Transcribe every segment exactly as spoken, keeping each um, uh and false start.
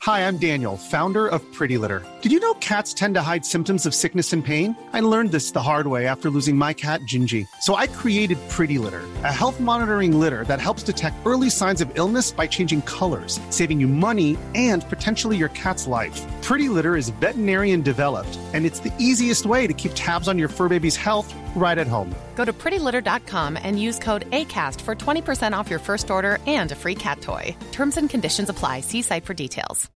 Hi, I'm Daniel, founder of Pretty Litter. Did you know cats tend to hide symptoms of sickness and pain? I learned this the hard way after losing my cat, Gingy. So I created Pretty Litter, a health monitoring litter that helps detect early signs of illness by changing colors, saving you money and potentially your cat's life. Pretty Litter is veterinarian developed, and it's the easiest way to keep tabs on your fur baby's health right at home. Go to pretty litter dot com and use code ACAST for twenty percent off your first order and a free cat toy. Terms and conditions apply. See site for details.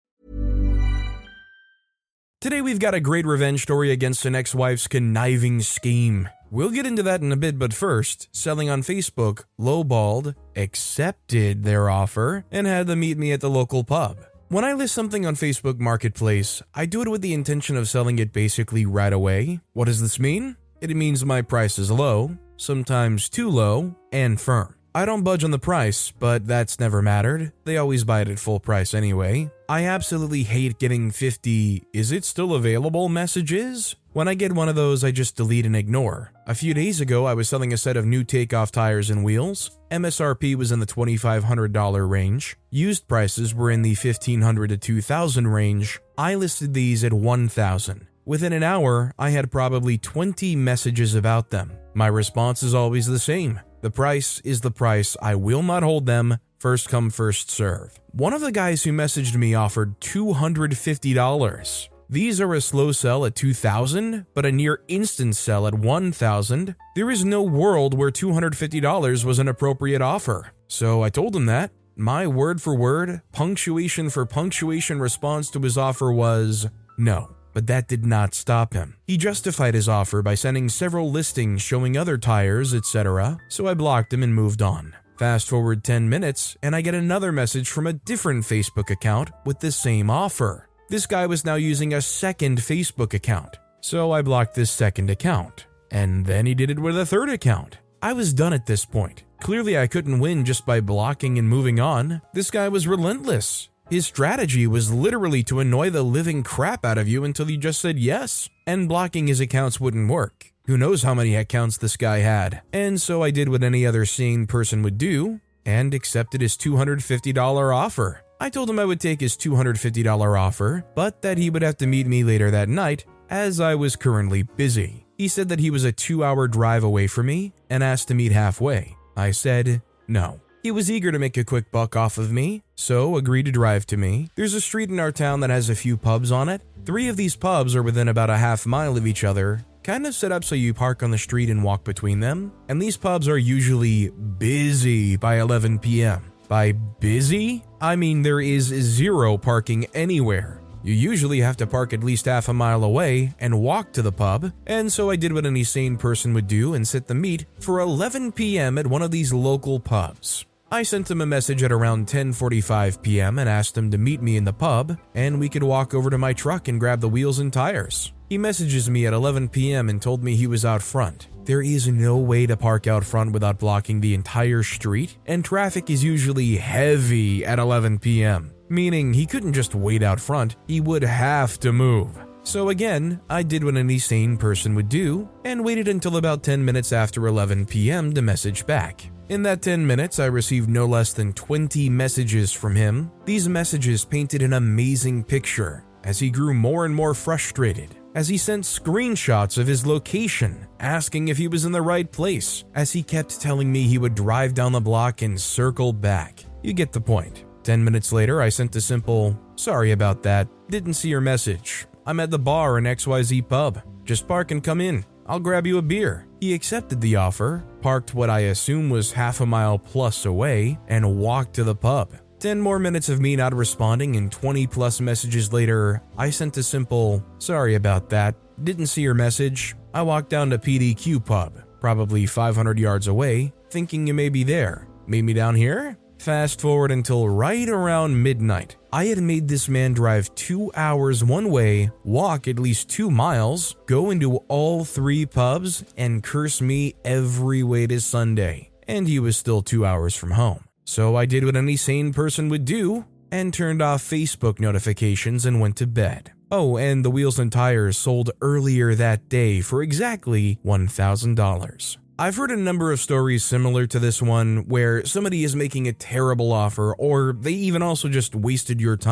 Today we've got a great revenge story against an ex-wife's conniving scheme. We'll get into that in a bit, but first, selling on Facebook, lowballed, accepted their offer, and had them meet me at the local pub. When I list something on Facebook Marketplace, I do it with the intention of selling it basically right away. What does this mean? It means my price is low, sometimes too low, and firm. I don't budge on the price, but that's never mattered. They always buy it at full price anyway. I absolutely hate getting fifty "is it still available" messages. When I get one of those, I just delete and ignore. A few days ago, I was selling a set of new takeoff tires and wheels. M S R P was in the twenty-five hundred dollars range. Used prices were in the fifteen hundred dollars to two thousand dollars range. I listed these at one thousand dollars. Within an hour, I had probably twenty messages about them. My response is always the same. The price is the price. I will not hold them. First come, first serve. One of the guys who messaged me offered two hundred fifty dollars. These are a slow sell at two thousand dollars, but a near instant sell at one thousand dollars. There is no world where two hundred fifty dollars was an appropriate offer. So I told him that. My word for word, punctuation for punctuation response to his offer was no. But that did not stop him. He justified his offer by sending several listings showing other tires, et cetera, so I blocked him and moved on. Fast forward ten minutes, and I get another message from a different Facebook account with the same offer. This guy was now using a second Facebook account, so I blocked this second account. And then he did it with a third account. I was done at this point. Clearly I couldn't win just by blocking and moving on. This guy was relentless. His strategy was literally to annoy the living crap out of you until you just said yes, and blocking his accounts wouldn't work. Who knows how many accounts this guy had. And so I did what any other sane person would do, and accepted his two hundred fifty dollars offer. I told him I would take his two hundred fifty dollars offer, but that he would have to meet me later that night, as I was currently busy. He said that he was a two-hour drive away from me, and asked to meet halfway. I said no. He was eager to make a quick buck off of me, so agreed to drive to me. There's a street in our town that has a few pubs on it. Three of these pubs are within about a half mile of each other, kind of set up so you park on the street and walk between them. And these pubs are usually busy by eleven p.m. By busy, I mean there is zero parking anywhere. You usually have to park at least half a mile away and walk to the pub, and so I did what any sane person would do and set the meet for eleven p.m. at one of these local pubs. I sent him a message at around ten forty-five p.m. and asked him to meet me in the pub, and we could walk over to my truck and grab the wheels and tires. He messages me at eleven p.m. and told me he was out front. There is no way to park out front without blocking the entire street, and traffic is usually heavy at eleven p.m., meaning he couldn't just wait out front, he would have to move. So again, I did what any sane person would do, and waited until about ten minutes after eleven p.m. to message back. In that ten minutes, I received no less than twenty messages from him. These messages painted an amazing picture as he grew more and more frustrated, as he sent screenshots of his location, asking if he was in the right place, as he kept telling me he would drive down the block and circle back. You get the point. Ten minutes later, I sent a simple, "Sorry about that, didn't see your message. I'm at the bar in X Y Z pub. Just park and come in. I'll grab you a beer." He accepted the offer, parked what I assume was half a mile plus away, and walked to the pub. Ten more minutes of me not responding, and twenty plus messages later, I sent a simple, "Sorry about that, didn't see your message. I walked down to P D Q pub, probably five hundred yards away, thinking you may be there. Meet me down here?" Fast forward until right around midnight. I had made this man drive two hours one way, walk at least two miles, go into all three pubs, and curse me every way to Sunday. And he was still two hours from home. So I did what any sane person would do, and turned off Facebook notifications and went to bed. Oh, and the wheels and tires sold earlier that day for exactly one thousand dollars. I've heard a number of stories similar to this one where somebody is making a terrible offer, or they even also just wasted your time.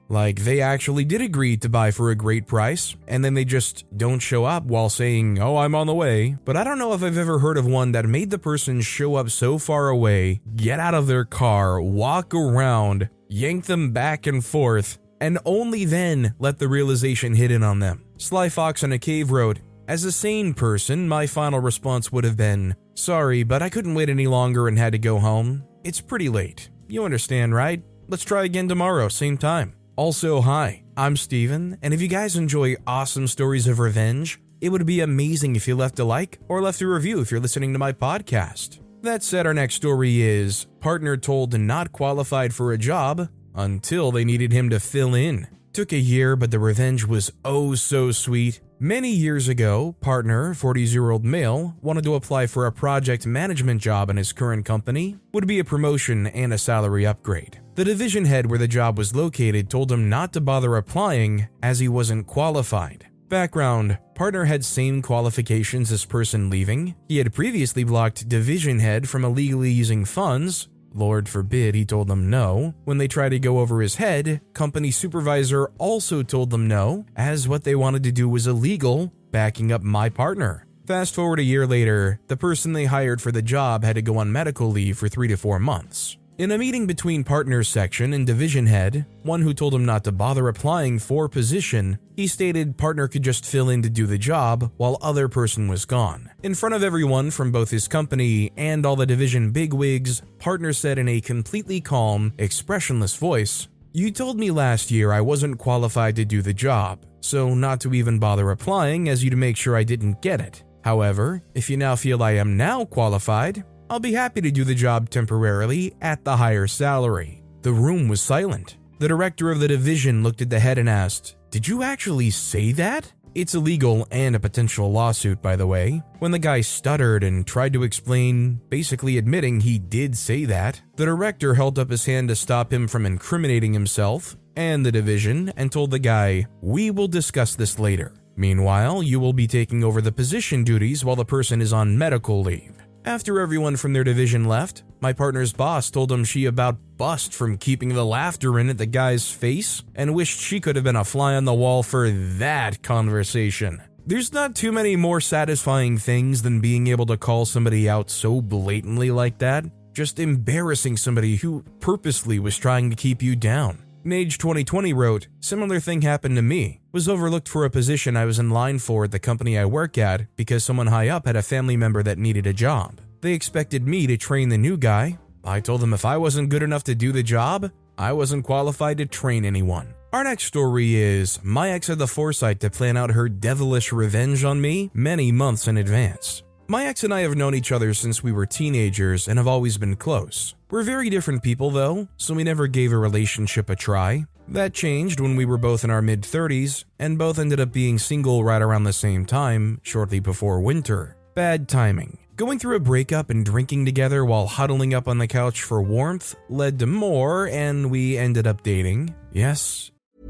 Like, they actually did agree to buy for a great price, and then they just don't show up while saying, oh, I'm on the way. But I don't know if I've ever heard of one that made the person show up so far away, get out of their car, walk around, yank them back and forth, and only then let the realization hit in on them. Sly Fox in a Cave wrote, as a sane person, my final response would have been, sorry, but I couldn't wait any longer and had to go home. It's pretty late. You understand, right? Let's try again tomorrow, same time. Also, hi, I'm Steven, and if you guys enjoy awesome stories of revenge, it would be amazing if you left a like or left a review if you're listening to my podcast. That said, our next story is partner told not qualified for a job until they needed him to fill in. Took a year, but the revenge was oh so sweet. Many years ago, partner, forty-year-old male, wanted to apply for a project management job in his current company. Would be a promotion and a salary upgrade. The division head where the job was located told him not to bother applying as he wasn't qualified. Background: partner had same qualifications as person leaving. He had previously blocked division head from illegally using funds. Lord forbid he told them no. When they tried to go over his head, company supervisor also told them no, as what they wanted to do was illegal, backing up my partner. Fast forward a year later, the person they hired for the job had to go on medical leave for three to four months. In a meeting between partners section and division head, one who told him not to bother applying for position, he stated partner could just fill in to do the job while other person was gone. In front of everyone from both his company and all the division bigwigs, partner said in a completely calm, expressionless voice, "You told me last year I wasn't qualified to do the job, so not to even bother applying as you to make sure I didn't get it. However, if you now feel I am now qualified, I'll be happy to do the job temporarily at the higher salary." The room was silent. The director of the division looked at the head and asked, "Did you actually say that?" It's illegal and a potential lawsuit, by the way. When the guy stuttered and tried to explain, basically admitting he did say that, the director held up his hand to stop him from incriminating himself and the division and told the guy, "We will discuss this later. Meanwhile, you will be taking over the position duties while the person is on medical leave." After everyone from their division left, my partner's boss told him she about bust from keeping the laughter in at the guy's face and wished she could have been a fly on the wall for that conversation. There's not too many more satisfying things than being able to call somebody out so blatantly like that, just embarrassing somebody who purposely was trying to keep you down. Nage twenty twenty wrote, "Similar thing happened to me. Was overlooked for a position I was in line for at the company I work at because someone high up had a family member that needed a job. They expected me to train the new guy. I told them if I wasn't good enough to do the job, I wasn't qualified to train anyone." Our next story is, my ex had the foresight to plan out her devilish revenge on me many months in advance. My ex and I have known each other since we were teenagers and have always been close. We're very different people though, so we never gave a relationship a try. That changed when we were both in our mid-thirties, and both ended up being single right around the same time, shortly before winter. Bad timing. Going through a breakup and drinking together while huddling up on the couch for warmth led to more, and we ended up dating. Yes.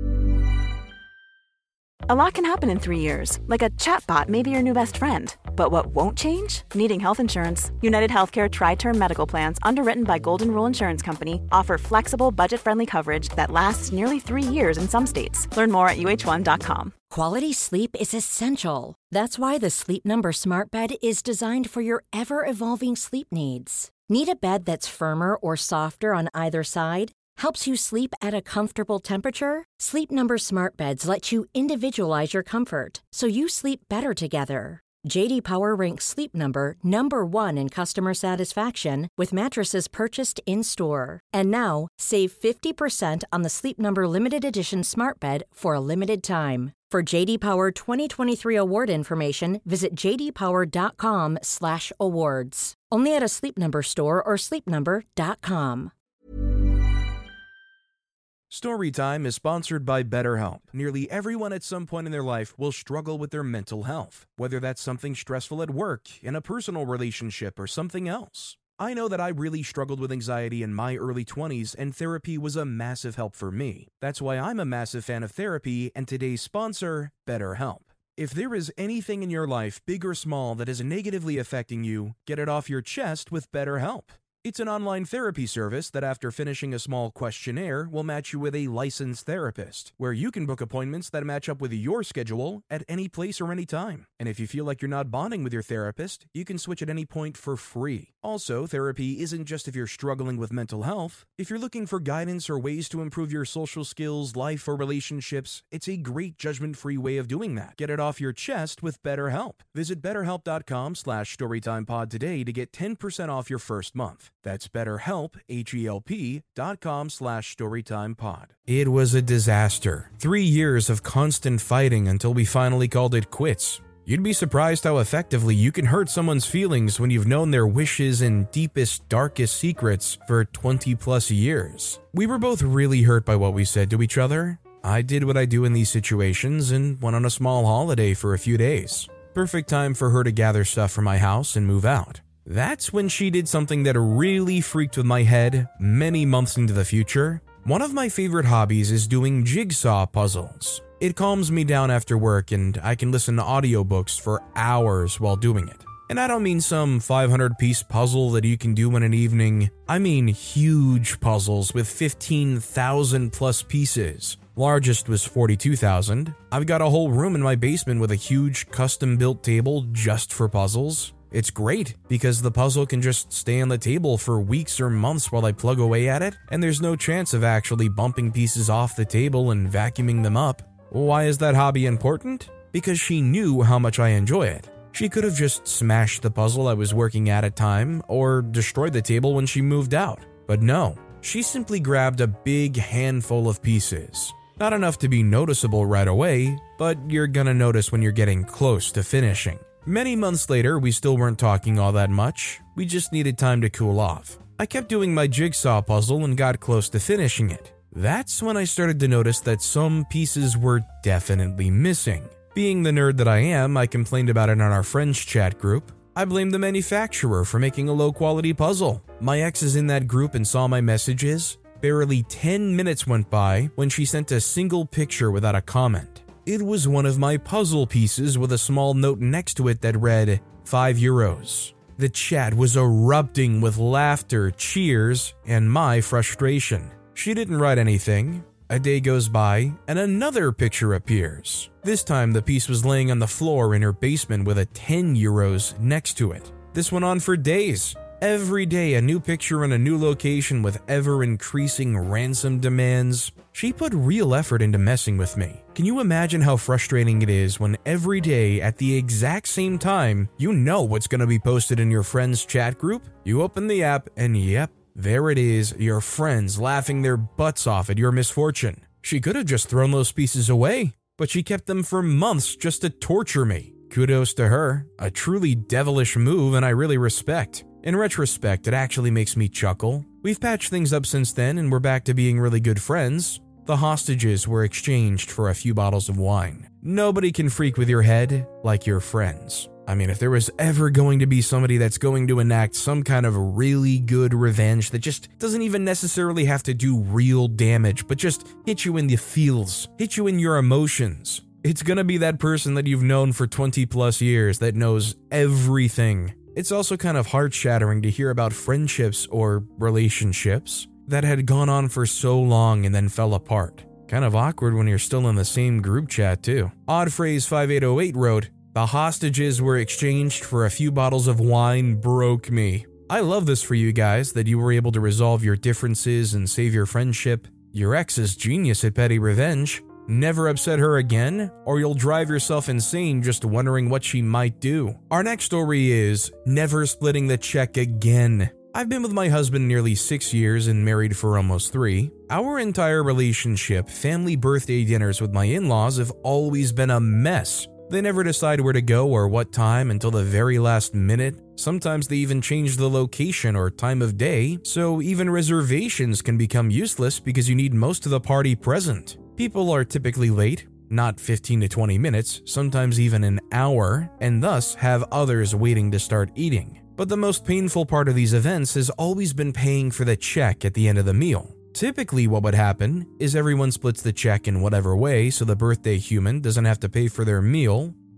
A lot can happen in three years, like a chatbot may be your new best friend. But what won't change? Needing health insurance. United Healthcare Tri-Term Medical Plans, underwritten by Golden Rule Insurance Company, offer flexible, budget-friendly coverage that lasts nearly three years in some states. Learn more at U H one dot com. Quality sleep is essential. That's why the Sleep Number Smart Bed is designed for your ever-evolving sleep needs. Need a bed that's firmer or softer on either side? Helps you sleep at a comfortable temperature? Sleep Number Smart Beds let you individualize your comfort, so you sleep better together. J D Power ranks Sleep Number number one in customer satisfaction with mattresses purchased in-store. And now, save fifty percent on the Sleep Number Limited Edition Smart Bed for a limited time. For J D Power twenty twenty-three award information, visit j d power dot com slash awards. Only at a Sleep Number store or sleep number dot com. Storytime is sponsored by BetterHelp. Nearly everyone at some point in their life will struggle with their mental health, whether that's something stressful at work, in a personal relationship, or something else. I know that I really struggled with anxiety in my early twenties, and therapy was a massive help for me. That's why I'm a massive fan of therapy and today's sponsor, BetterHelp. If there is anything in your life, big or small, that is negatively affecting you, get it off your chest with BetterHelp. It's an online therapy service that after finishing a small questionnaire will match you with a licensed therapist, where you can book appointments that match up with your schedule at any place or any time. And if you feel like you're not bonding with your therapist, you can switch at any point for free. Also, therapy isn't just if you're struggling with mental health. If you're looking for guidance or ways to improve your social skills, life, or relationships, it's a great judgment-free way of doing that. Get it off your chest with BetterHelp. Visit betterhelp.com slash storytimepod today to get ten percent off your first month. That's BetterHelp, H-E-L-P dot com slash storytimepod. It was a disaster. Three years of constant fighting until we finally called it quits. You'd be surprised how effectively you can hurt someone's feelings when you've known their wishes and deepest, darkest secrets for twenty plus years. We were both really hurt by what we said to each other. I did what I do in these situations and went on a small holiday for a few days. Perfect time for her to gather stuff from my house and move out. That's when she did something that really freaked with my head many months into the future. One of my favorite hobbies is doing jigsaw puzzles. It calms me down after work and I can listen to audiobooks for hours while doing it. And I don't mean some five hundred piece puzzle that you can do in an evening. I mean huge puzzles with fifteen thousand plus pieces. Largest was forty-two thousand. I've got a whole room in my basement with a huge custom-built table just for puzzles. It's great because the puzzle can just stay on the table for weeks or months while I plug away at it, and there's no chance of actually bumping pieces off the table and vacuuming them up. Why is that hobby important? Because she knew how much I enjoy it. She could have just smashed the puzzle I was working at at time or destroyed the table when she moved out. But no, she simply grabbed a big handful of pieces. Not enough to be noticeable right away, but you're gonna notice when you're getting close to finishing. Many months later, we still weren't talking all that much. We just needed time to cool off. I kept doing my jigsaw puzzle and got close to finishing it. That's when I started to notice that some pieces were definitely missing. Being the nerd that I am, I complained about it on our friends chat group. I blamed the manufacturer for making a low-quality puzzle. My ex is in that group and saw my messages. Barely ten minutes went by when she sent a single picture without a comment. It was one of my puzzle pieces with a small note next to it that read, five euros. The chat was erupting with laughter, cheers, and my frustration. She didn't write anything. A day goes by, and another picture appears. This time, the piece was laying on the floor in her basement with a ten euros next to it. This went on for days. Every day, a new picture in a new location with ever-increasing ransom demands. She put real effort into messing with me. Can you imagine how frustrating it is when every day at the exact same time, you know what's going to be posted in your friend's chat group? You open the app and yep, there it is, your friends laughing their butts off at your misfortune. She could have just thrown those pieces away, but she kept them for months just to torture me. Kudos to her, a truly devilish move and I really respect. In retrospect, it actually makes me chuckle. We've patched things up since then and we're back to being really good friends. The hostages were exchanged for a few bottles of wine. Nobody can freak with your head like your friends. I mean, if there was ever going to be somebody that's going to enact some kind of really good revenge that just doesn't even necessarily have to do real damage, but just hit you in the feels, hit you in your emotions, it's gonna be that person that you've known for twenty plus years that knows everything. It's also kind of heart-shattering to hear about friendships or relationships that had gone on for so long and then fell apart. Kind of awkward when you're still in the same group chat too. Oddphrase five eight oh eight wrote, "The hostages were exchanged for a few bottles of wine broke me." I love this for you guys, that you were able to resolve your differences and save your friendship. Your ex is genius at petty revenge. Never upset her again, or you'll drive yourself insane just wondering what she might do. Our next story is never splitting the check again. I've been with my husband nearly six years and married for almost three. Our entire relationship, family birthday dinners with my in-laws have always been a mess. They never decide where to go or what time until the very last minute. Sometimes they even change the location or time of day, so even reservations can become useless because you need most of the party present. People are typically late, not fifteen to twenty minutes, sometimes even an hour, and thus have others waiting to start eating. But the most painful part of these events has always been paying for the check at the end of the meal. Typically what would happen is everyone splits the check in whatever way so the birthday human doesn't have to pay for their meal.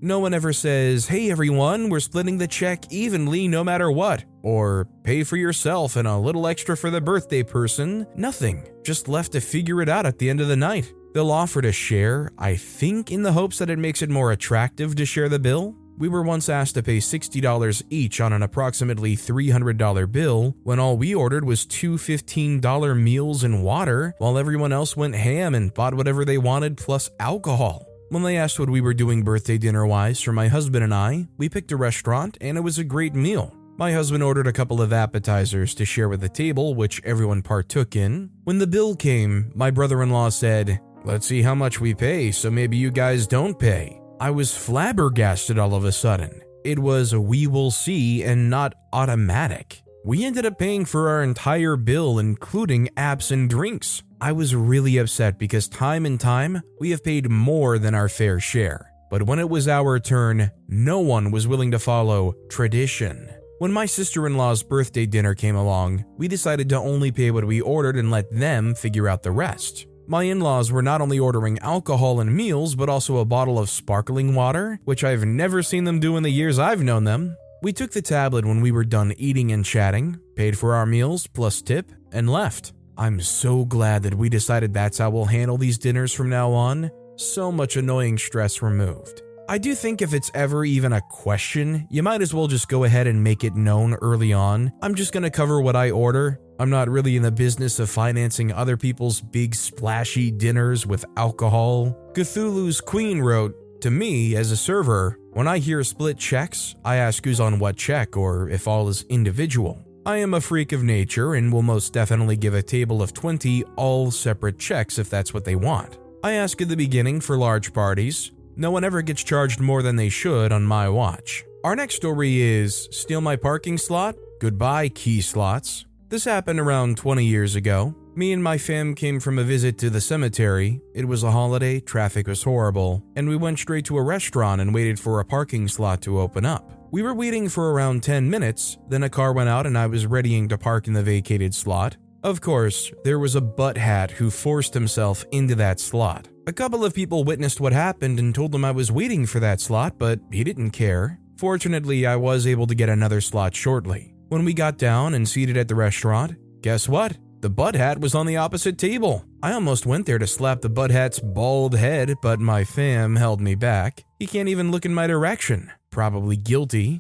No one ever says, hey everyone, we're splitting the check evenly no matter what, or pay for yourself and a little extra for the birthday person. Nothing, just left to figure it out at the end of the night. They'll offer to share, I think in the hopes that it makes it more attractive to share the bill. We were once asked to pay sixty dollars each on an approximately three hundred dollars bill when all we ordered was two fifteen dollars meals and water, while everyone else went ham and bought whatever they wanted plus alcohol. When they asked what we were doing birthday dinner-wise for my husband and I, we picked a restaurant and it was a great meal. My husband ordered a couple of appetizers to share with the table, which everyone partook in. When the bill came, my brother-in-law said, let's see how much we pay so maybe you guys don't pay. I was flabbergasted all of a sudden. It was a we will see and not automatic. We ended up paying for our entire bill, including apps and drinks. I was really upset because time and time, we have paid more than our fair share. But when it was our turn, no one was willing to follow tradition. When my sister-in-law's birthday dinner came along, we decided to only pay what we ordered and let them figure out the rest. My in-laws were not only ordering alcohol and meals, but also a bottle of sparkling water, which I've never seen them do in the years I've known them. We took the tablet when we were done eating and chatting, paid for our meals plus tip, and left. I'm so glad that we decided that's how we'll handle these dinners from now on. So much annoying stress removed. I do think if it's ever even a question, you might as well just go ahead and make it known early on. I'm just gonna cover what I order. I'm not really in the business of financing other people's big splashy dinners with alcohol. Cthulhu's Queen wrote, to me, as a server, when I hear split checks, I ask who's on what check or if all is individual. I am a freak of nature and will most definitely give a table of twenty all separate checks if that's what they want. I ask at the beginning for large parties. No one ever gets charged more than they should on my watch. Our next story is steal my parking slot? Goodbye, key slots. This happened around twenty years ago. Me and my fam came from a visit to the cemetery. It was a holiday, traffic was horrible, and we went straight to a restaurant and waited for a parking slot to open up. We were waiting for around ten minutes, then a car went out and I was readying to park in the vacated slot. Of course, there was a butthead who forced himself into that slot. A couple of people witnessed what happened and told him I was waiting for that slot, but he didn't care. Fortunately, I was able to get another slot shortly. When we got down and seated at the restaurant, guess what? The butthead was on the opposite table. I almost went there to slap the butthead's bald head, but my fam held me back. He can't even look in my direction. Probably guilty.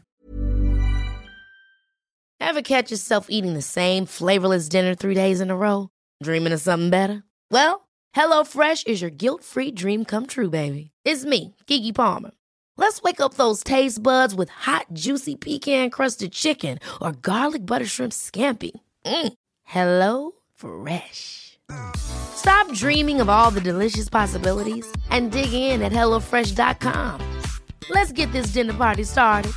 Ever catch yourself eating the same flavorless dinner three days in a row? Dreaming of something better? Well, HelloFresh is your guilt-free dream come true, baby. It's me, Keke Palmer. Let's wake up those taste buds with hot, juicy pecan-crusted chicken or garlic butter shrimp scampi. Mm. Hello Fresh. Stop dreaming of all the delicious possibilities and dig in at hello fresh dot com. Let's get this dinner party started.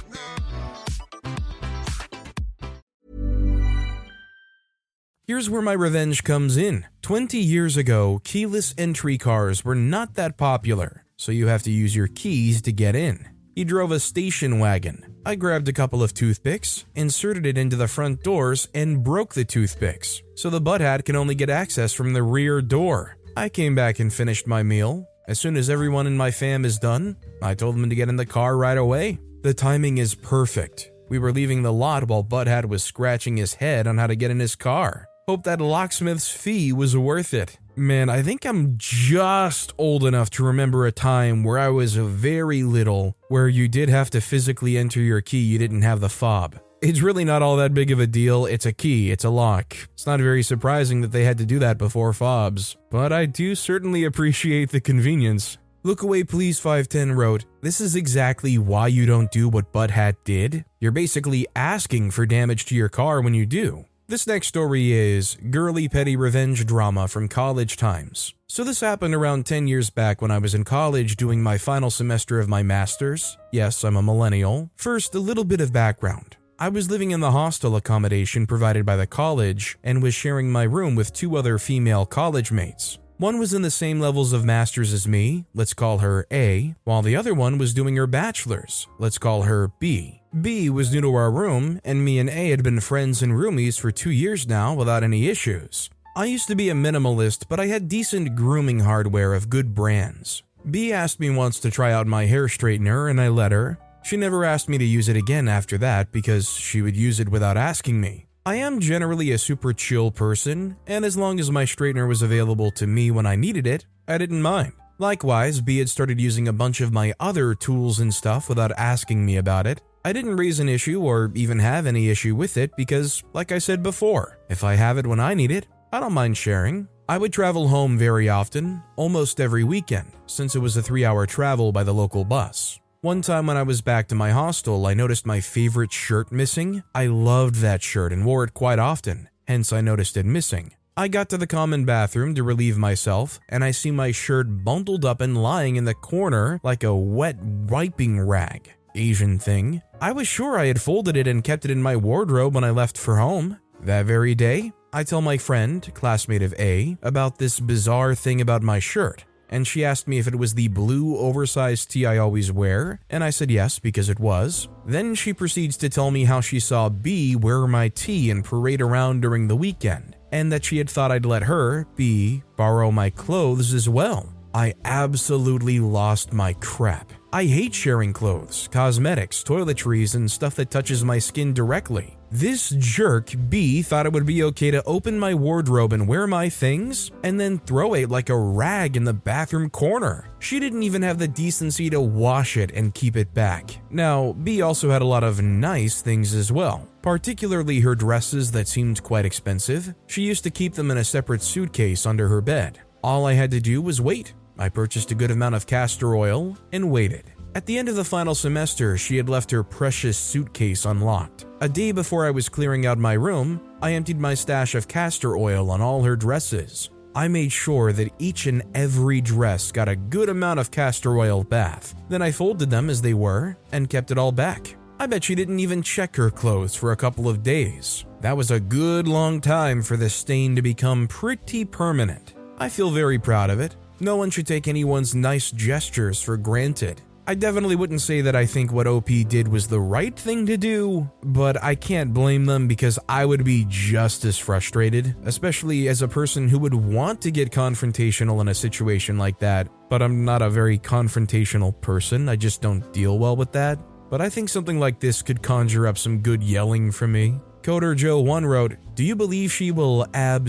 Here's where my revenge comes in. twenty years ago, keyless entry cars were not that popular, so you have to use your keys to get in. He drove a station wagon. I grabbed a couple of toothpicks, inserted it into the front doors, and broke the toothpicks, so the butthead can only get access from the rear door. I came back and finished my meal. As soon as everyone in my fam is done, I told them to get in the car right away. The timing is perfect. We were leaving the lot while Butthead was scratching his head on how to get in his car. Hope that locksmith's fee was worth it. Man, I think I'm just old enough to remember a time where I was very little, where you did have to physically enter your key, you didn't have the fob. It's really not all that big of a deal, it's a key, it's a lock. It's not very surprising that they had to do that before fobs, but I do certainly appreciate the convenience. Look Away Please five ten wrote, this is exactly why you don't do what Butthead did. You're basically asking for damage to your car when you do. This next story is girly petty revenge drama from college times. So this happened around ten years back when I was in college doing my final semester of my master's. Yes, I'm a millennial. First, a little bit of background. I was living in the hostel accommodation provided by the college and was sharing my room with two other female college mates. One was in the same levels of master's as me, let's call her A, while the other one was doing her bachelor's, let's call her B. B was new to our room, and me and A had been friends and roomies for two years now without any issues. I used to be a minimalist, but I had decent grooming hardware of good brands. B asked me once to try out my hair straightener and I let her. She never asked me to use it again after that because she would use it without asking me. I am generally a super chill person, and as long as my straightener was available to me when I needed it, I didn't mind. Likewise, B had started using a bunch of my other tools and stuff without asking me about it. I didn't raise an issue or even have any issue with it because, like I said before, if I have it when I need it, I don't mind sharing. I would travel home very often, almost every weekend, since it was a three-hour travel by the local bus. One time when I was back to my hostel, I noticed my favorite shirt missing. I loved that shirt and wore it quite often, hence I noticed it missing. I got to the common bathroom to relieve myself, and I see my shirt bundled up and lying in the corner like a wet wiping rag. Asian thing. I was sure I had folded it and kept it in my wardrobe when I left for home. That very day, I tell my friend, classmate of A, about this bizarre thing about my shirt. And she asked me if it was the blue oversized tee I always wear, and I said yes because it was. Then she proceeds to tell me how she saw B wear my tee and parade around during the weekend, and that she had thought I'd let her, B, borrow my clothes as well. I absolutely lost my crap. I hate sharing clothes, cosmetics, toiletries, and stuff that touches my skin directly. This jerk, B, thought it would be okay to open my wardrobe and wear my things, and then throw it like a rag in the bathroom corner. She didn't even have the decency to wash it and keep it back. Now, B also had a lot of nice things as well, particularly her dresses that seemed quite expensive. She used to keep them in a separate suitcase under her bed. All I had to do was wait. I purchased a good amount of castor oil and waited. At the end of the final semester, she had left her precious suitcase unlocked. A day before I was clearing out my room, I emptied my stash of castor oil on all her dresses. I made sure that each and every dress got a good amount of castor oil bath. Then I folded them as they were and kept it all back. I bet she didn't even check her clothes for a couple of days. That was a good long time for the stain to become pretty permanent. I feel very proud of it. No one should take anyone's nice gestures for granted. I definitely wouldn't say that I think what O P did was the right thing to do, but I can't blame them because I would be just as frustrated, especially as a person who would want to get confrontational in a situation like that, but I'm not a very confrontational person, I just don't deal well with that. But I think something like this could conjure up some good yelling from me. Coder Joe one wrote, "Do you believe she will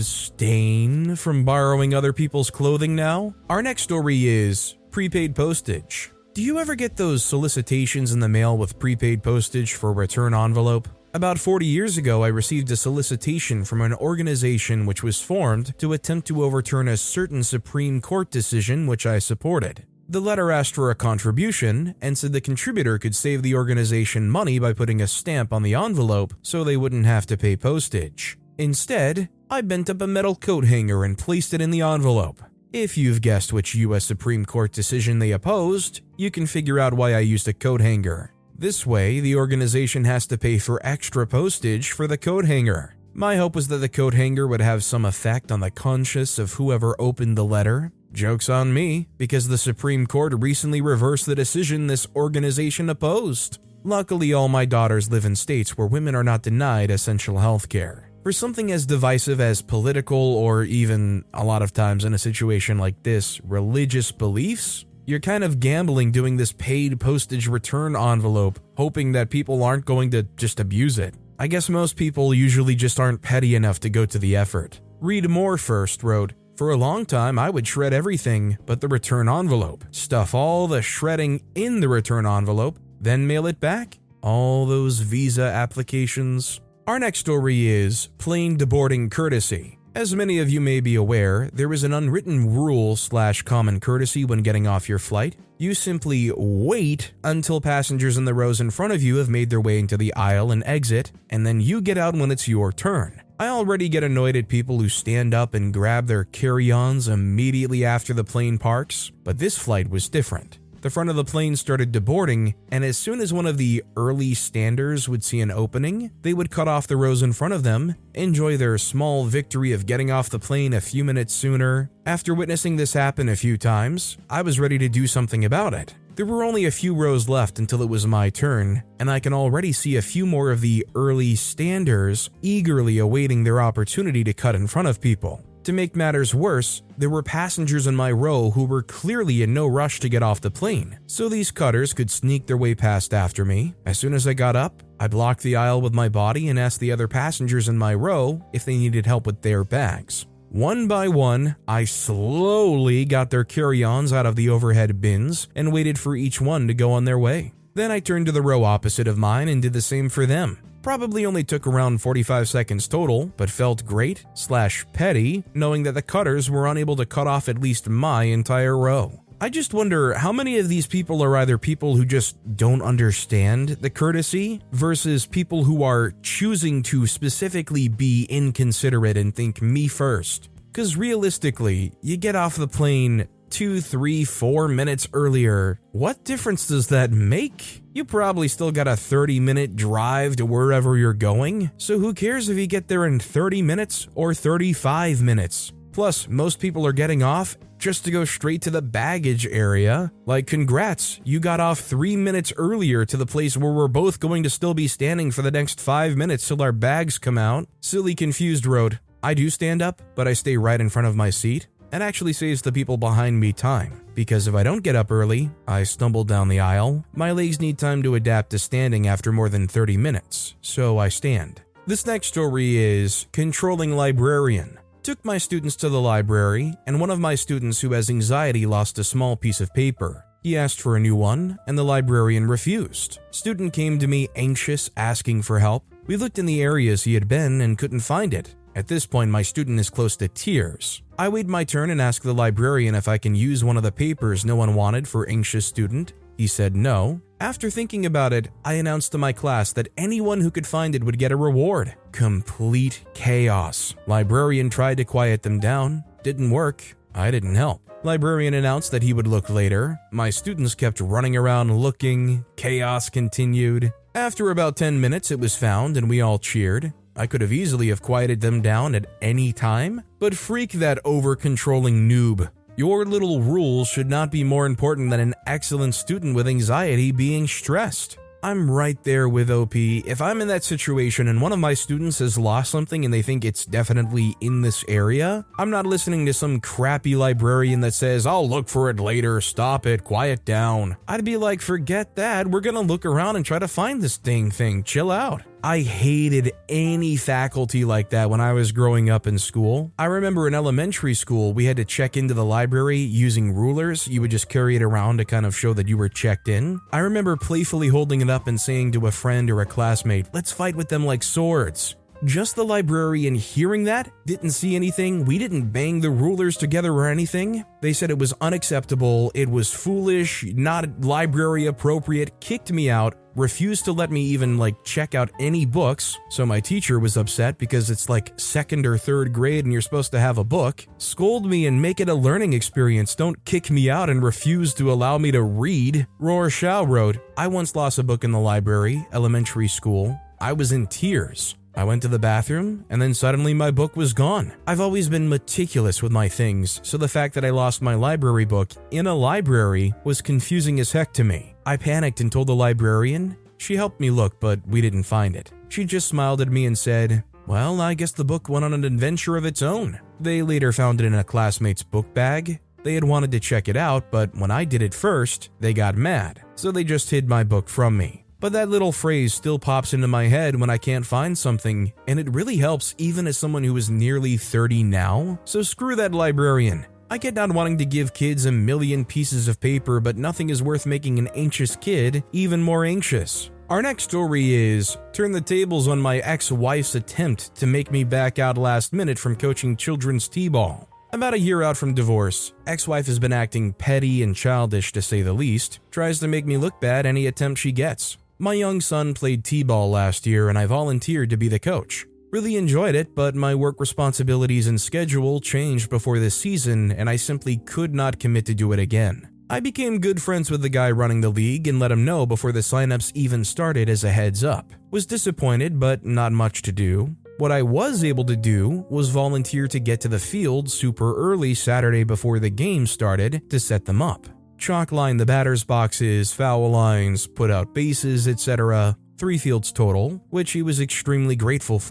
abstain from borrowing other people's clothing now?" Our next story is prepaid postage. Do you ever get those solicitations in the mail with prepaid postage for a return envelope? About forty years ago, I received a solicitation from an organization which was formed to attempt to overturn a certain Supreme Court decision which I supported. The letter asked for a contribution and said the contributor could save the organization money by putting a stamp on the envelope so they wouldn't have to pay postage. Instead, I bent up a metal coat hanger and placed it in the envelope. If you've guessed which U S Supreme Court decision they opposed, you can figure out why I used a coat hanger. This way, the organization has to pay for extra postage for the coat hanger. My hope was that the coat hanger would have some effect on the conscience of whoever opened the letter. Joke's on me, because the Supreme Court recently reversed the decision this organization opposed. Luckily, all my daughters live in states where women are not denied essential health care. For something as divisive as political or even, a lot of times in a situation like this, religious beliefs, you're kind of gambling doing this paid postage return envelope, hoping that people aren't going to just abuse it. I guess most people usually just aren't petty enough to go to the effort. Read More First wrote, "For a long time, I would shred everything but the return envelope, stuff all the shredding in the return envelope, then mail it back. All those visa applications." Our next story is plane deboarding courtesy. As many of you may be aware, there is an unwritten rule slash common courtesy when getting off your flight. You simply wait until passengers in the rows in front of you have made their way into the aisle and exit, and then you get out when it's your turn. I already get annoyed at people who stand up and grab their carry-ons immediately after the plane parks, but this flight was different. The front of the plane started deboarding, and as soon as one of the early standers would see an opening, they would cut off the rows in front of them, enjoy their small victory of getting off the plane a few minutes sooner. After witnessing this happen a few times, I was ready to do something about it. There were only a few rows left until it was my turn, and I can already see a few more of the early standers eagerly awaiting their opportunity to cut in front of people. To make matters worse, there were passengers in my row who were clearly in no rush to get off the plane, so these cutters could sneak their way past after me. As soon as I got up, I blocked the aisle with my body and asked the other passengers in my row if they needed help with their bags. One by one, I slowly got their carry-ons out of the overhead bins and waited for each one to go on their way. Then I turned to the row opposite of mine and did the same for them. Probably only took around forty-five seconds total, but felt great slash petty knowing that the cutters were unable to cut off at least my entire row. I just wonder how many of these people are either people who just don't understand the courtesy versus people who are choosing to specifically be inconsiderate and think me first. Because realistically, you get off the plane two, three, four minutes earlier. What difference does that make? You probably still got a thirty minute drive to wherever you're going, so who cares if you get there in thirty minutes or thirty-five minutes? Plus, most people are getting off just to go straight to the baggage area. Like, congrats, you got off three minutes earlier to the place where we're both going to still be standing for the next five minutes till our bags come out. Silly Confused wrote, I do stand up, but I stay right in front of my seat. It actually saves the people behind me time, because if I don't get up early, I stumble down the aisle. My legs need time to adapt to standing after more than thirty minutes, so I stand. This next story is Controlling Librarian. Took my students to the library, and one of my students who has anxiety lost a small piece of paper. He asked for a new one, and the librarian refused. Student came to me anxious, asking for help. We looked in the areas he had been and couldn't find it. At this point, my student is close to tears. I wait my turn and ask the librarian if I can use one of the papers no one wanted for anxious student. He said no. After thinking about it, I announced to my class that anyone who could find it would get a reward. Complete chaos. Librarian tried to quiet them down. Didn't work. I didn't help. Librarian announced that he would look later. My students kept running around looking. Chaos continued. After about ten minutes, it was found and we all cheered. I could have easily have quieted them down at any time, but freak that over-controlling noob. Your little rules should not be more important than an excellent student with anxiety being stressed. I'm right there with O P. If I'm in that situation and one of my students has lost something and they think it's definitely in this area, I'm not listening to some crappy librarian that says, I'll look for it later, stop it, quiet down. I'd be like, forget that, we're gonna look around and try to find this dang thing, chill out. I hated any faculty like that when I was growing up in school. I remember in elementary school, we had to check into the library using rulers. You would just carry it around to kind of show that you were checked in. I remember playfully holding it up and saying to a friend or a classmate, let's fight with them like swords. Just the librarian hearing that, didn't see anything, we didn't bang the rulers together or anything. They said it was unacceptable, it was foolish, not library appropriate, kicked me out, refused to let me even like check out any books. So my teacher was upset because it's like second or third grade and you're supposed to have a book. Scold me and make it a learning experience. Don't kick me out and refuse to allow me to read. Roar Shao wrote, I once lost a book in the library, elementary school. I was in tears. I went to the bathroom, and then suddenly my book was gone. I've always been meticulous with my things, so the fact that I lost my library book in a library was confusing as heck to me. I panicked and told the librarian. She helped me look, but we didn't find it. She just smiled at me and said, well, I guess the book went on an adventure of its own. They later found it in a classmate's book bag. They had wanted to check it out, but when I did it first, they got mad, so they just hid my book from me. But that little phrase still pops into my head when I can't find something, and it really helps even as someone who is nearly thirty now. So screw that librarian. I get not wanting to give kids a million pieces of paper, but nothing is worth making an anxious kid even more anxious. Our next story is turn the tables on my ex-wife's attempt to make me back out last minute from coaching children's t-ball. About a year out from divorce, ex-wife has been acting petty and childish to say the least, tries to make me look bad any attempt she gets. My young son played t-ball last year and I volunteered to be the coach. Really enjoyed it, but my work responsibilities and schedule changed before this season and I simply could not commit to do it again. I became good friends with the guy running the league and let him know before the signups even started as a heads up. Was disappointed, but not much to do. What I was able to do was volunteer to get to the field super early Saturday before the game started to set them up. Chalk line the batter's boxes, foul lines, put out bases, et cetera. Three fields total, which he was extremely grateful for.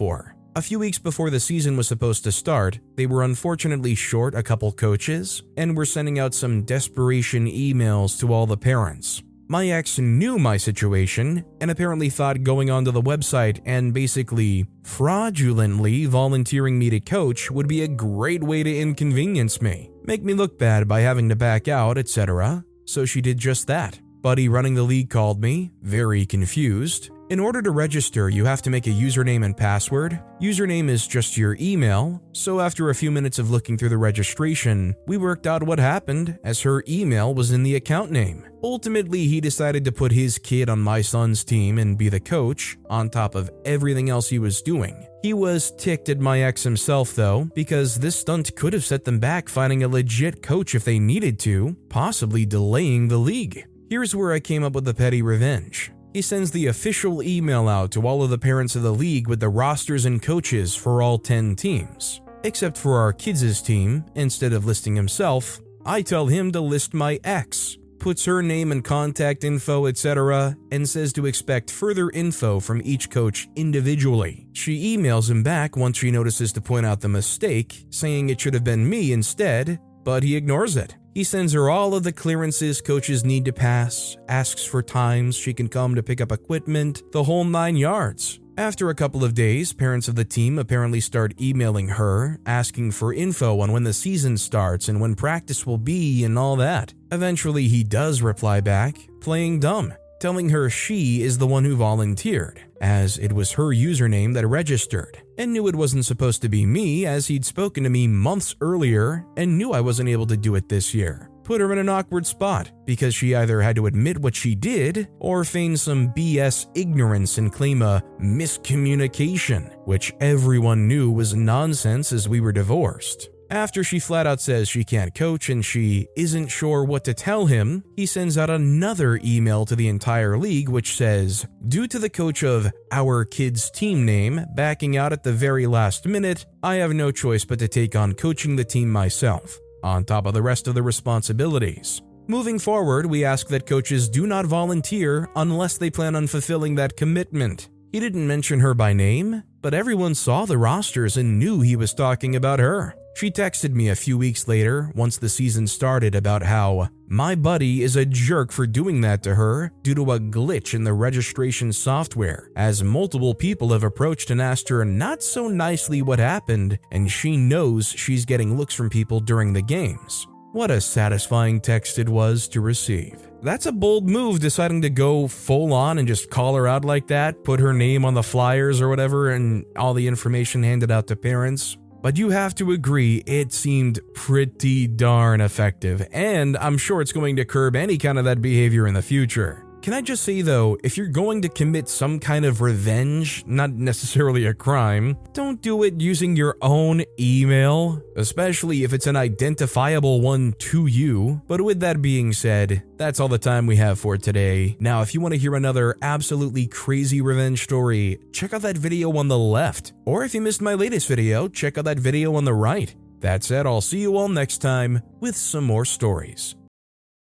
A few weeks before the season was supposed to start, they were unfortunately short a couple coaches and were sending out some desperation emails to all the parents. My ex knew my situation and apparently thought going onto the website and basically fraudulently volunteering me to coach would be a great way to inconvenience me, make me look bad by having to back out, et cetera. So she did just that. Buddy running the league called me, very confused. In order to register, you have to make a username and password. Username is just your email, so after a few minutes of looking through the registration, we worked out what happened as her email was in the account name. Ultimately, he decided to put his kid on my son's team and be the coach, on top of everything else he was doing. He was ticked at my ex himself though, because this stunt could have set them back finding a legit coach if they needed to, possibly delaying the league. Here's where I came up with the petty revenge. He sends the official email out to all of the parents of the league with the rosters and coaches for all ten teams. Except for our kids' team, instead of listing himself, I tell him to list my ex, puts her name and contact info, et cetera, and says to expect further info from each coach individually. She emails him back once she notices to point out the mistake, saying it should have been me instead, but he ignores it. He sends her all of the clearances coaches need to pass, asks for times she can come to pick up equipment, the whole nine yards. After a couple of days, parents of the team apparently start emailing her, asking for info on when the season starts and when practice will be and all that. Eventually, he does reply back, playing dumb, telling her she is the one who volunteered, as it was her username that registered, and knew it wasn't supposed to be me as he'd spoken to me months earlier and knew I wasn't able to do it this year. Put her in an awkward spot because she either had to admit what she did or feign some B S ignorance and claim a miscommunication, which everyone knew was nonsense as we were divorced. After she flat out says she can't coach and she isn't sure what to tell him, he sends out another email to the entire league which says, due to the coach of our kids' team name backing out at the very last minute, I have no choice but to take on coaching the team myself, on top of the rest of the responsibilities. Moving forward, we ask that coaches do not volunteer unless they plan on fulfilling that commitment. He didn't mention her by name, but everyone saw the rosters and knew he was talking about her. She texted me a few weeks later, once the season started, about how my buddy is a jerk for doing that to her due to a glitch in the registration software, as multiple people have approached and asked her not so nicely what happened, and she knows she's getting looks from people during the games. What a satisfying text it was to receive. That's a bold move, deciding to go full on and just call her out like that, put her name on the flyers or whatever, and all the information handed out to parents. But you have to agree, it seemed pretty darn effective, and I'm sure it's going to curb any kind of that behavior in the future. Can I just say though, if you're going to commit some kind of revenge, not necessarily a crime, don't do it using your own email, especially if it's an identifiable one to you. But with that being said, that's all the time we have for today. Now, if you want to hear another absolutely crazy revenge story, check out that video on the left. Or if you missed my latest video, check out that video on the right. That said, I'll see you all next time with some more stories.